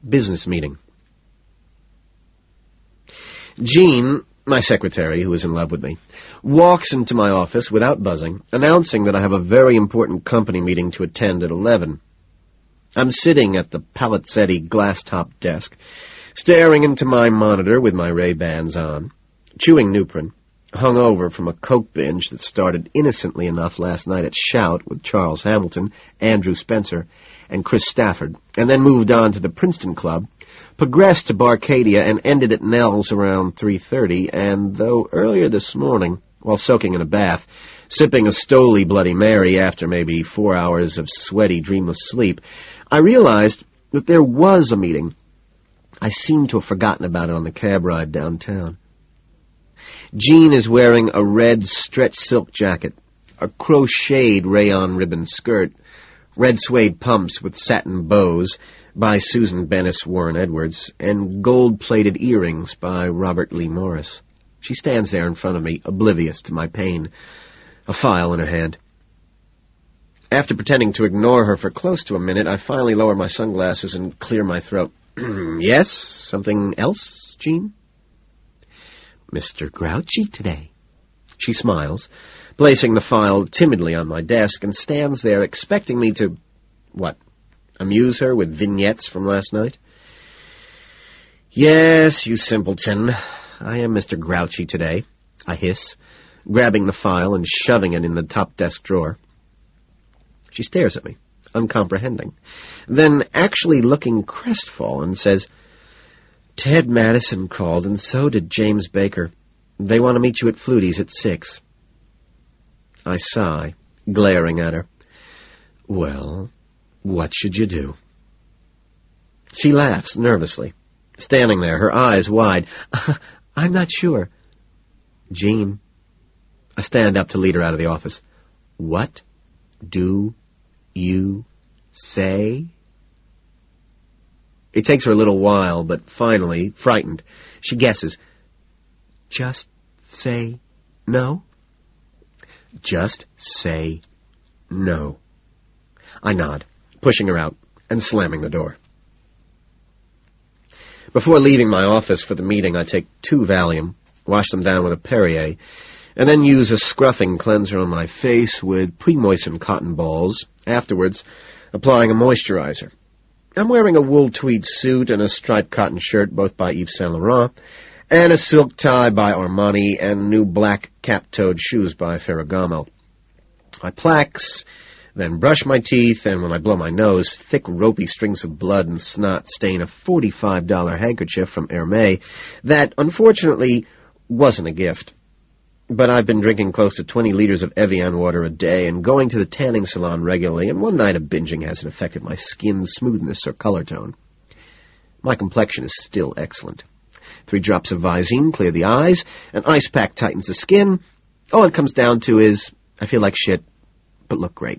Business meeting. Jean, my secretary, who is in love with me, walks into my office without buzzing, announcing that I have a very important company meeting to attend at 11. I'm sitting at the Palazzetti glass-top desk, staring into my monitor with my Ray-Bans on, chewing Nuprin, hungover from a coke binge that started innocently enough last night at Shout with Charles Hamilton, Andrew Spencer, and Chris Stafford, and then moved on to the Princeton Club, progressed to Barcadia, and ended at Nell's around 3:30, and though earlier this morning, while soaking in a bath, sipping a Stoli Bloody Mary after maybe 4 hours of sweaty, dreamless sleep, I realized that there was a meeting. I seemed to have forgotten about it on the cab ride downtown. Jean is wearing a red stretch silk jacket, a crocheted rayon ribbon skirt, red suede pumps with satin bows by Susan Bennis Warren Edwards, and gold-plated earrings by Robert Lee Morris. She stands there in front of me, oblivious to my pain, a file in her hand. After pretending to ignore her for close to a minute, I finally lower my sunglasses and clear my throat. Yes? Something else, Jean? Mr. Grouchy today. She smiles, placing the file timidly on my desk, and stands there expecting me to, amuse her with vignettes from last night? Yes, you simpleton. I am Mr. Grouchy today, I hiss, grabbing the file and shoving it in the top desk drawer. She stares at me, uncomprehending, then actually looking crestfallen, says, Ted Madison called, and so did James Baker. They want to meet you at Flutie's at 6. I sigh, glaring at her. Well, what should you do? She laughs nervously, standing there, her eyes wide. I'm not sure. Jean. I stand up to lead her out of the office. What do you say? It takes her a little while, but finally, frightened, she guesses. Just say no? Just say no. I nod, pushing her out and slamming the door. Before leaving my office for the meeting, I take 2 Valium, wash them down with a Perrier, and then use a scruffing cleanser on my face with pre-moistened cotton balls, afterwards applying a moisturizer. I'm wearing a wool tweed suit and a striped cotton shirt, both by Yves Saint Laurent, and a silk tie by Armani, and new black cap-toed shoes by Ferragamo. I plax, then brush my teeth, and when I blow my nose, thick ropey strings of blood and snot stain a $45 handkerchief from Hermès that, unfortunately, wasn't a gift. But I've been drinking close to 20 liters of Evian water a day and going to the tanning salon regularly, and one night of binging hasn't affected my skin's smoothness or color tone. My complexion is still excellent. 3 drops of Visine clear the eyes, an ice pack tightens the skin. All it comes down to is, I feel like shit, but look great.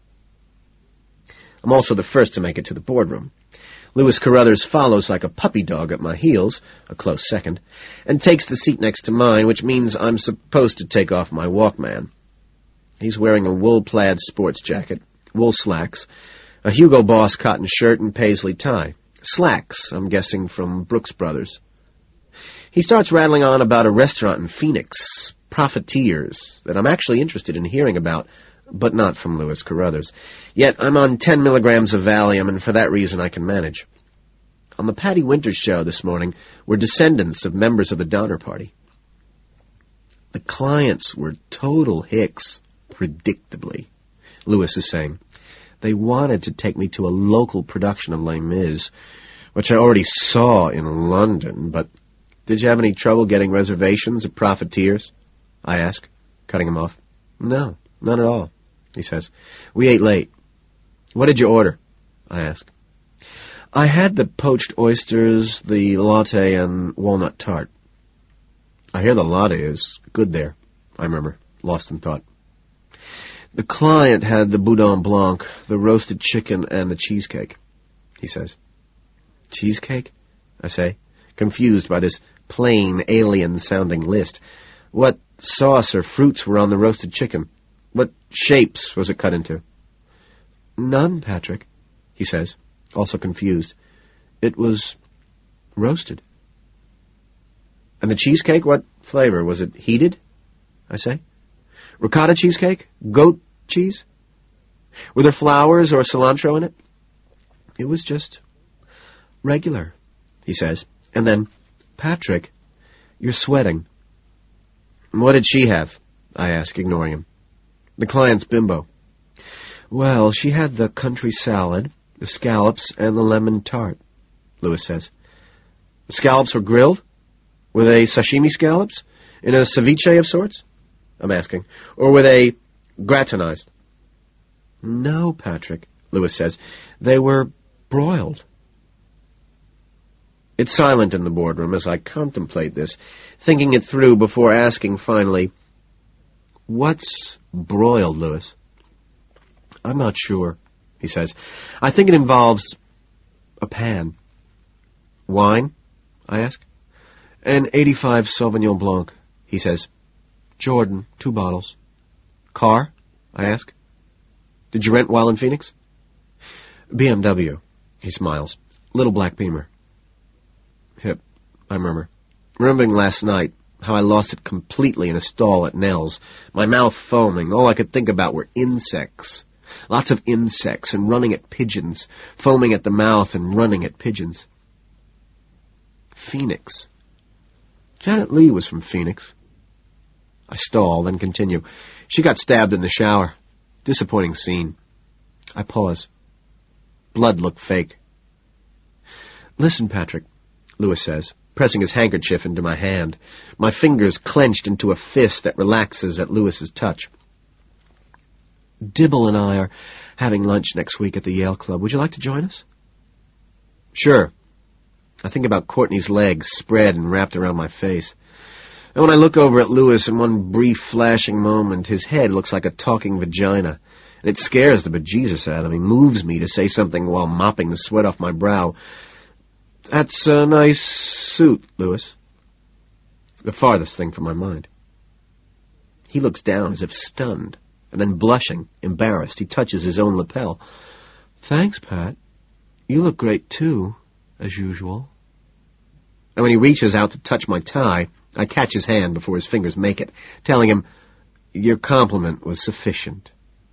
I'm also the first to make it to the boardroom. Louis Carruthers follows like a puppy dog at my heels, a close second, and takes the seat next to mine, which means I'm supposed to take off my Walkman. He's wearing a wool-plaid sports jacket, wool slacks, a Hugo Boss cotton shirt, and paisley tie. Slacks, I'm guessing, from Brooks Brothers. He starts rattling on about a restaurant in Phoenix, Profiteers, that I'm actually interested in hearing about, but not from Louis Carruthers. Yet I'm on 10 milligrams of Valium, and for that reason I can manage. On the Patty Winters show this morning were descendants of members of the Donner Party. The clients were total hicks, predictably, Louis is saying. They wanted to take me to a local production of Les Mis, which I already saw in London, but did you have any trouble getting reservations at Profiteers? I ask, cutting him off. No, none at all, he says. We ate late. What did you order? I ask. I had the poached oysters, the latte, and walnut tart. I hear the latte is good there, I murmur, lost in thought. The client had the boudin blanc, the roasted chicken, and the cheesecake, he says. Cheesecake? I say, confused by this plain, alien-sounding list. What sauce or fruits were on the roasted chicken? What shapes was it cut into? None, Patrick, he says, also confused. It was roasted. And the cheesecake, what flavor? Was it heated? I say. Ricotta cheesecake? Goat cheese? Were there flowers or cilantro in it? It was just regular, he says. And then, Patrick, you're sweating. What did she have? I ask, ignoring him. The client's bimbo. Well, she had the country salad, the scallops, and the lemon tart, Lewis says. The scallops were grilled? Were they sashimi scallops? In a ceviche of sorts? I'm asking. Or were they gratinized? No, Patrick, Lewis says. They were broiled. It's silent in the boardroom as I contemplate this, thinking it through before asking finally, What's broiled, Lewis? I'm not sure, he says. I think it involves a pan. Wine? I ask. An 85 Sauvignon Blanc, he says. Jordan, 2 bottles. Car? I ask. Did you rent while in Phoenix? BMW, he smiles. Little black Beamer. Hip, I murmur. Remembering last night, how I lost it completely in a stall at Nell's, my mouth foaming, all I could think about were insects. Lots of insects, and running at pigeons, foaming at the mouth and running at pigeons. Phoenix. Janet Leigh was from Phoenix. I stall, then continue. She got stabbed in the shower. Disappointing scene. I pause. Blood looked fake. Listen, Patrick, Lewis says, pressing his handkerchief into my hand, my fingers clenched into a fist that relaxes at Lewis's touch. Dibble and I are having lunch next week at the Yale Club. Would you like to join us? Sure. I think about Courtney's legs spread and wrapped around my face. And when I look over at Lewis in one brief flashing moment, his head looks like a talking vagina. And it scares the bejesus out of me, moves me to say something while mopping the sweat off my brow. That's a nice suit, Lewis. The farthest thing from my mind. He looks down as if stunned, and then blushing, embarrassed, he touches his own lapel. Thanks, Pat. You look great, too, as usual. And when he reaches out to touch my tie, I catch his hand before his fingers make it, telling him, Your compliment was sufficient.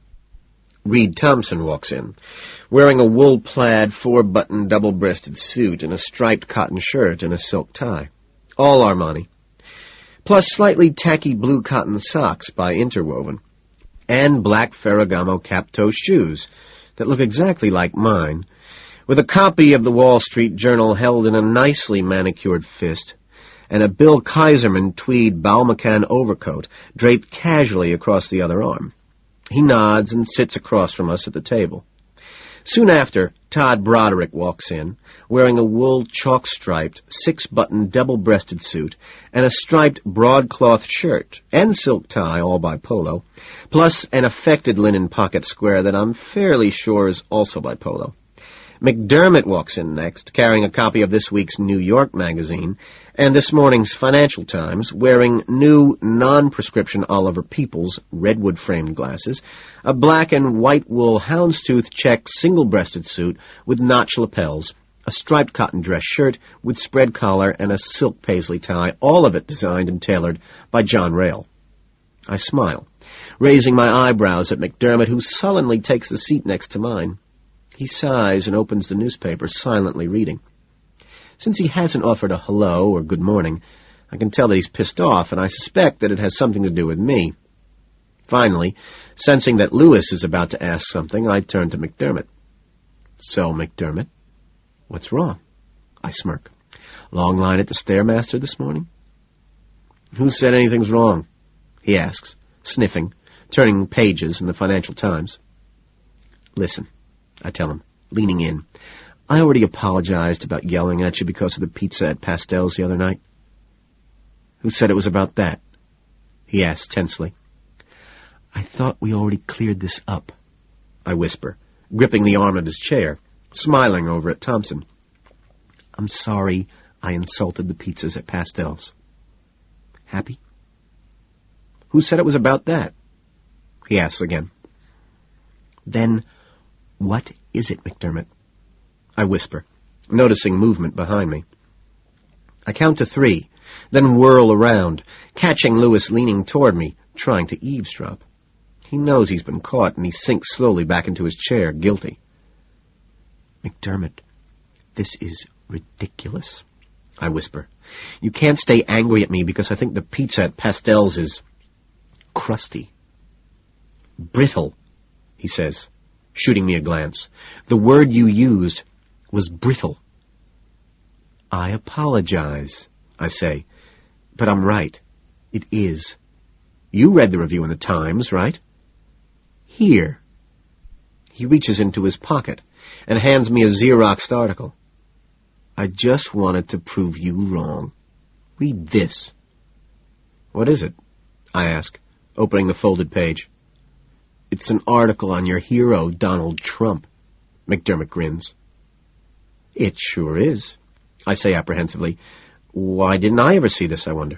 Reed Thompson walks in, wearing a wool-plaid, 4-button, double-breasted suit and a striped cotton shirt and a silk tie. All Armani. Plus slightly tacky blue cotton socks by Interwoven. And black Ferragamo cap-toe shoes that look exactly like mine, with a copy of the Wall Street Journal held in a nicely manicured fist, and a Bill Kaiserman tweed Balmacan overcoat draped casually across the other arm. He nods and sits across from us at the table. Soon after, Todd Broderick walks in, wearing a wool chalk-striped, 6-button, double-breasted suit, and a striped broadcloth shirt, and silk tie, all by Polo, plus an affected linen pocket square that I'm fairly sure is also by Polo. McDermott walks in next, carrying a copy of this week's New York magazine, and this morning's Financial Times, wearing new non-prescription Oliver Peoples redwood-framed glasses, a black and white wool houndstooth check single-breasted suit with notch lapels, a striped cotton dress shirt with spread collar, and a silk paisley tie, all of it designed and tailored by John Rail. I smile, raising my eyebrows at McDermott, who sullenly takes the seat next to mine. He sighs and opens the newspaper, silently reading. Since he hasn't offered a hello or good morning, I can tell that he's pissed off, and I suspect that it has something to do with me. Finally, sensing that Lewis is about to ask something, I turn to McDermott. So, McDermott, what's wrong? I smirk. Long line at the Stairmaster this morning? Who said anything's wrong? He asks, sniffing, turning pages in the Financial Times. Listen, I tell him, leaning in. I already apologized about yelling at you because of the pizza at Pastel's the other night. Who said it was about that? He asks tensely. I thought we already cleared this up, I whisper, gripping the arm of his chair, smiling over at Thompson. I'm sorry I insulted the pizzas at Pastel's. Happy? Who said it was about that? He asks again. Then what is it, McDermott? I whisper, noticing movement behind me. I count to 3, then whirl around, catching Lewis leaning toward me, trying to eavesdrop. He knows he's been caught, and he sinks slowly back into his chair, guilty. "McDermott, this is ridiculous," I whisper. "You can't stay angry at me because I think the pizza at Pastel's is crusty." "Brittle," he says, shooting me a glance. "The word you used was brittle." "I apologize," I say, "but I'm right. It is. You read the review in the Times, right? Here." He reaches into his pocket and hands me a Xeroxed article. "I just wanted to prove you wrong. Read this." "What is it?" I ask, opening the folded page. "It's an article on your hero, Donald Trump," McDermott grins. "It sure is," I say apprehensively. "Why didn't I ever see this, I wonder?"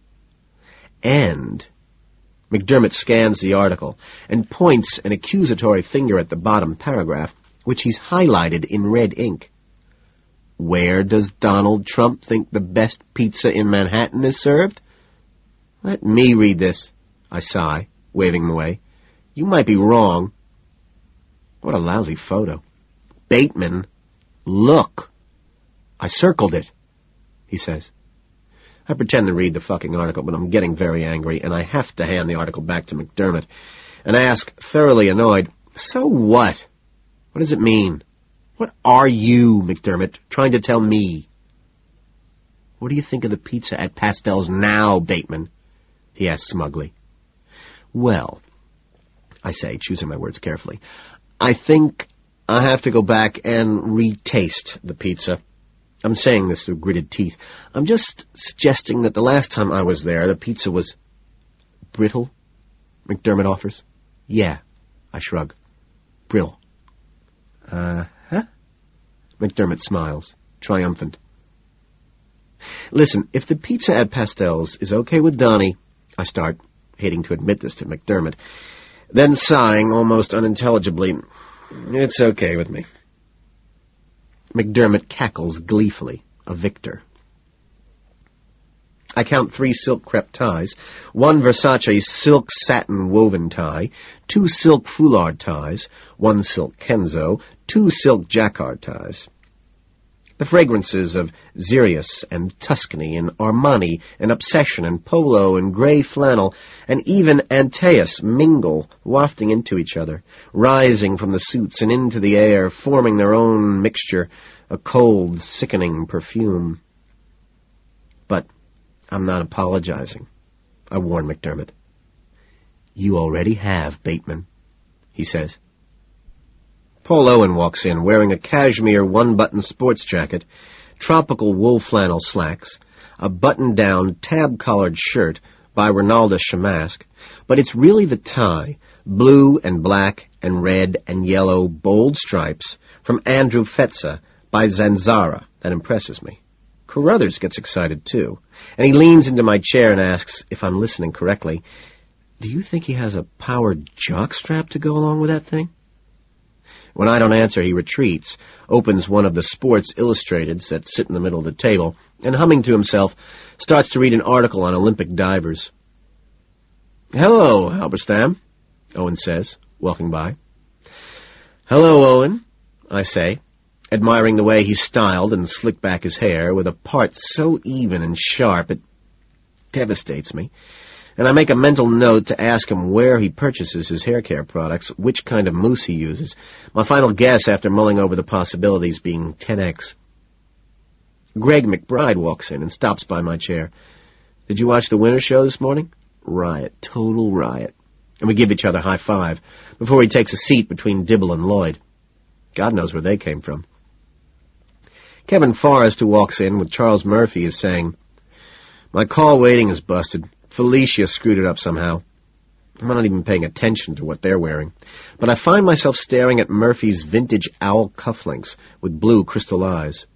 "And," McDermott scans the article and points an accusatory finger at the bottom paragraph, which he's highlighted in red ink. "Where does Donald Trump think the best pizza in Manhattan is served?" "Let me read this," I sigh, waving him away. "You might be wrong." What a lousy photo. "Bateman, look. I circled it," he says. I pretend to read the fucking article, but I'm getting very angry, and I have to hand the article back to McDermott and ask, thoroughly annoyed, "So what? What does it mean? What are you, McDermott, trying to tell me?" "What do you think of the pizza at Pastel's now, Bateman?" he asks smugly. "Well," I say, choosing my words carefully, "I think I have to go back and retaste the pizza." I'm saying this through gritted teeth. I'm just suggesting that the last time I was there, the pizza was brittle, McDermott offers. "Yeah," I shrug. "Brittle." Uh-huh. McDermott smiles, triumphant. "Listen, if the pizza at Pastel's is okay with Donnie," I start, hating to admit this to McDermott, then sighing almost unintelligibly, "It's okay with me." McDermott cackles gleefully, a victor. I count 3 silk crepe ties, 1 Versace silk satin woven tie, 2 silk foulard ties, 1 silk Kenzo, 2 silk jacquard ties. The fragrances of Xerius and Tuscany and Armani and Obsession and Polo and gray flannel and even Antaeus mingle, wafting into each other, rising from the suits and into the air, forming their own mixture, a cold, sickening perfume. But I'm not apologizing, I warn McDermott. "You already have, Bateman," he says. Paul Owen walks in, wearing a cashmere one-button sports jacket, tropical wool flannel slacks, a button-down, tab-collared shirt by Ronaldo Shamask, but it's really the tie, blue and black and red and yellow bold stripes, from Andrew Fetza by Zanzara, that impresses me. Carruthers gets excited, too, and he leans into my chair and asks, if I'm listening correctly, "Do you think he has a powered jockstrap to go along with that thing?" When I don't answer, he retreats, opens one of the Sports Illustrateds that sit in the middle of the table, and humming to himself, starts to read an article on Olympic divers. "Hello, Halberstam," Owen says, walking by. "Hello, Owen," I say, admiring the way he styled and slicked back his hair with a part so even and sharp it devastates me, and I make a mental note to ask him where he purchases his hair care products, which kind of mousse he uses, my final guess after mulling over the possibilities being 10x. Greg McBride walks in and stops by my chair. "Did you watch the winter show this morning?" "Riot, total riot." And we give each other high five before he takes a seat between Dibble and Lloyd. God knows where they came from. Kevin Forrest, who walks in with Charles Murphy, is saying, "My call waiting is busted. Felicia screwed it up somehow." I'm not even paying attention to what they're wearing, but I find myself staring at Murphy's vintage owl cufflinks with blue crystal eyes.